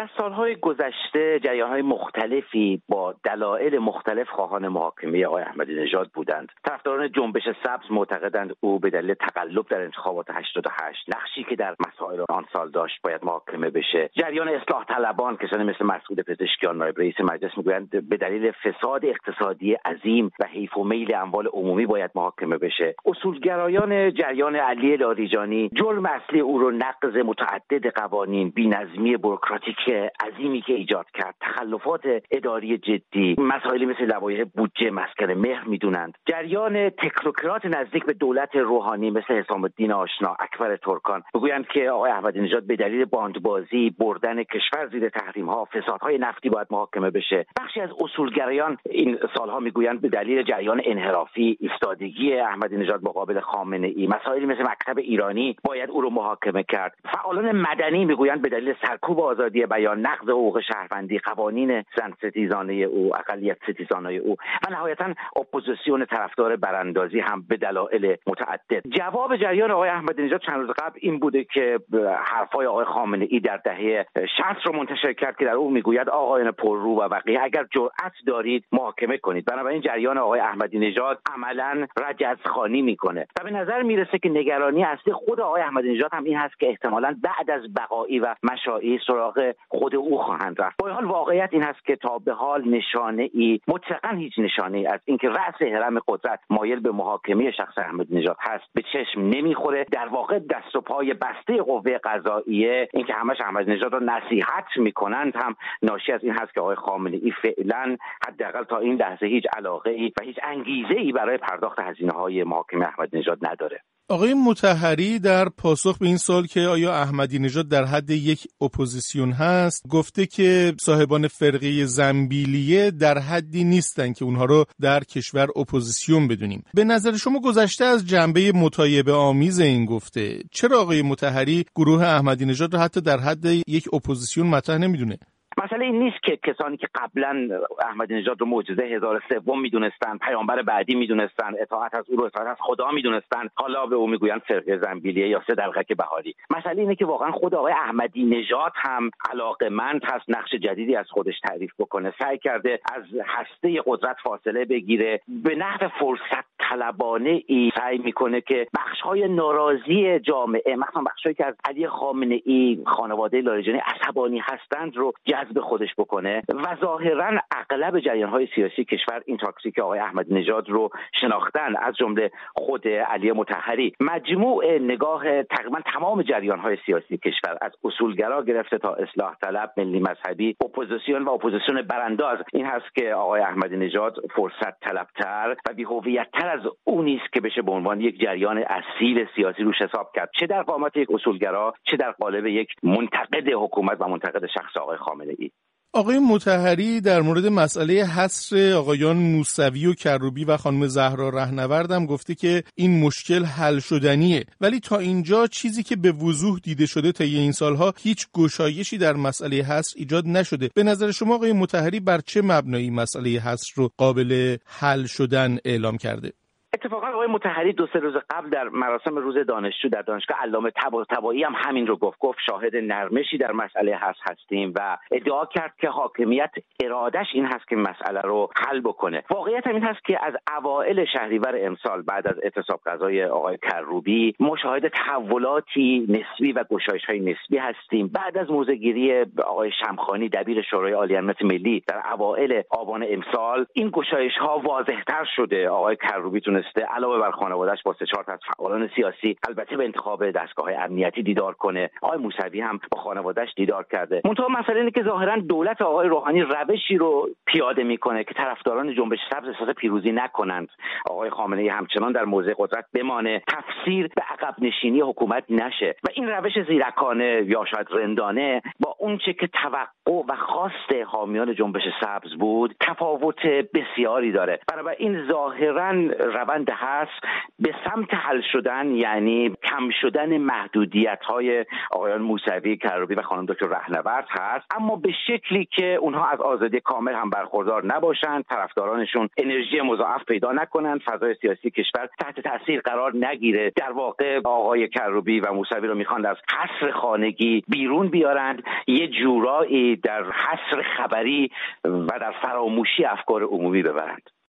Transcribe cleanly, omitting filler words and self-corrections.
در سالهای گذشته جریان‌های مختلفی با دلایل مختلف خواهان محاکمه آقای احمدی نژاد بودند. طرفداران جنبش سبز معتقدند او به دلیل تقلب در انتخابات 88 نقشی که در مسائل آن سال داشت باید محاکمه بشه. جریان اصلاح طلبان، کسانی مثل مسعود پزشکیان نایب رئیس مجلس، میگویند به دلیل فساد اقتصادی عظیم و حیف و میل اموال عمومی باید محاکمه بشه. اصولگرایان جریان علی لاریجانی جرم اصلی او رو نقض متعدد قوانین، بی‌نظمی بوروکراتیک عظیمی که ایجاد کرد، تخلفات اداری جدی، مسائلی مثل لوایح بودجه مسکن مهر میدونند. جریان تکنوکرات نزدیک به دولت روحانی مثل حسام الدین آشنا، اکبر ترکان میگویند که آقای احمدی نژاد به دلیل باندبازی، بردن کشور زیر تحریم‌ها، فسادهای نفتی باید محاکمه بشه. بخشی از اصولگرایان این سالها میگویند به دلیل جریان انحرافی، ایستادگی احمدی نژاد مقابل خامنه‌ای، مسائلی مثل مکتب ایرانی باید او رو محاکمه کرد. فعالان مدنی میگویند به دلیل سرکوب آزادی بیان، نقض حقوق شهروندی، قوانین زن ستیزانه او، اقلیت ستیزانه او و نهایتاً اپوزیسیون طرفدار براندازی هم به دلایل متعدد. جواب جریان آقای احمدی نژاد چند روز قبل این بوده که حرفای آقای خامنه‌ای در دهه 60 رو منتشر کرد که در اون میگوید آقایان پررو و بقیه اگر جرأت دارید محاکمه کنید. بنابراین جریان آقای احمدی نژاد عملاً رجزخوانی میکنه و به نظر میرسه که نگرانی اصلی خود آقای احمدی نژاد هم این هست که احتمالاً بعد از بقایی و مشائی سراغ خود او خواهند رفت. با این حال واقعیت این هست که تا به حال نشانه‌ای، مطلقاً هیچ نشانه‌ای از اینکه رأس هرم قدرت مایل به محاکمه شخص احمدی نژاد هست به چشم نمیخوره. در واقع دست و پای بسته قوه قضاییه، اینکه همش احمدی نژاد رو نصیحت میکنند، هم ناشی از این هست که آقای خامنه‌ای فعلا حداقل تا این لحظه هیچ علاقه‌ای و هیچ انگیزه‌ای برای پرداخت هزینه‌های محاکمه احمدی نژاد نداره. آقای مطهری در پاسخ به این سوال که آیا احمدی نژاد در حد یک اپوزیسیون هست، گفته که صاحبان فرقه زنبیلیه در حدی نیستن که اونها رو در کشور اپوزیسیون بدونیم. به نظر شما گذشته از جنبه مطایبه آمیز این گفته، چرا آقای مطهری گروه احمدی نژاد رو حتی در حد یک اپوزیسیون مطرح نمیدونه؟ مسئله این نیست که کسانی که قبلا احمدی نژاد رو معجزه 1003 میدونستن، پیامبر بعدی میدونستن، اطاعت از او رو اطاعت از خدا میدونستن، حالا به او میگویند فرقه زنبیلیه یا سه دلقک بهاری. مسئله اینه که واقعا خود آقای احمدی نژاد هم علاقه‌مند هست نقش جدیدی از خودش تعریف بکنه. سعی کرده از هسته قدرت فاصله بگیره، به نحو فرصت طلبانه ای سعی میکنه که بخش‌های ناراضی جامعه، مثلا بخشایی که از علی خامنه‌ای، خانواده لاریجانی عصبانی هستند رو جذب خودش بکنه و ظاهرا اغلب جریان‌های سیاسی کشور این تاکتیک آقای احمدی نژاد رو شناختن، از جمله خود علی مطهری. مجموع نگاه تقریبا تمام جریان‌های سیاسی کشور، از اصولگرا گرفته تا اصلاح طلب، ملی مذهبی، اپوزیسیون و اپوزیسیون برانداز، این هست که آقای احمدی نژاد فرصت طلبتر و بی‌هویت‌تر از اون نیست که بشه به عنوان یک جریان اصیل سیاسی روش حساب کرد، چه در قامت یک اصولگرا، چه در قالب یک منتقد حکومت و منتقد شخص آقای خامنه‌ای. آقای مطهری در مورد مسئله حصر آقایان موسوی و کروبی و خانم زهرا رهنورد هم گفته که این مشکل حل شدنیه، ولی تا اینجا چیزی که به وضوح دیده شده طی این سالها هیچ گشایشی در مسئله حصر ایجاد نشده. به نظر شما آقای مطهری بر چه مبنایی مسئله حصر رو قابل حل شدن اعلام کرده؟ اتفاقا آقای مطهری 2-3 روز قبل در مراسم روز دانشجو در دانشگاه علامه طباطبایی هم همین رو گفت شاهد نرمشی در مسئله هستیم و ادعا کرد که حاکمیت ارادش این هست که مسئله رو حل بکنه. واقعیت هم این هست که از اوایل شهریور امسال بعد از اعتصاب غذای آقای کروبی مشاهده تحولاتی نسبی و گشایش‌های نسبی هستیم. بعد از موضع‌گیری آقای شمخانی دبیر شورای عالی امنیت ملی در اوایل آبان امسال این گشایش‌ها واضح‌تر شده. آقای کروبی علاوه بر خانواده‌اش با 3-4 تا از فعالان سیاسی البته به انتخاب دستگاه امنیتی دیدار کنه. آقای موسوی هم با خانواده‌اش دیدار کرده. منتها مسئله اینه که ظاهرا دولت آقای روحانی روشی رو پیاده میکنه که طرفداران جنبش سبز احساس پیروزی نکنند. آقای خامنه‌ای همچنان در موضع قدرت بمانه، تفسیر به عقب نشینی حکومت نشه و این روش زیرکانه یا شاید رندانه با اونچه که توقع و خواست حامیان جنبش سبز بود تفاوت بسیاری داره. بنابراین ظاهرا روند آیند هست به سمت حل شدن، یعنی کم شدن محدودیت‌های آقایان موسوی، کروبی و خانم دکتر رهنورد هست، اما به شکلی که اونها از آزادی کامل هم برخوردار نباشند، طرفدارانشون انرژی مضاعف پیدا نکنند، فضای سیاسی کشور تحت تاثیر قرار نگیره. در واقع آقای کروبی و موسوی رو میخوان از حصر خانگی بیرون بیارند، یه جورایی در حصر خبری و در فراموشی افکار عمومی ببرند.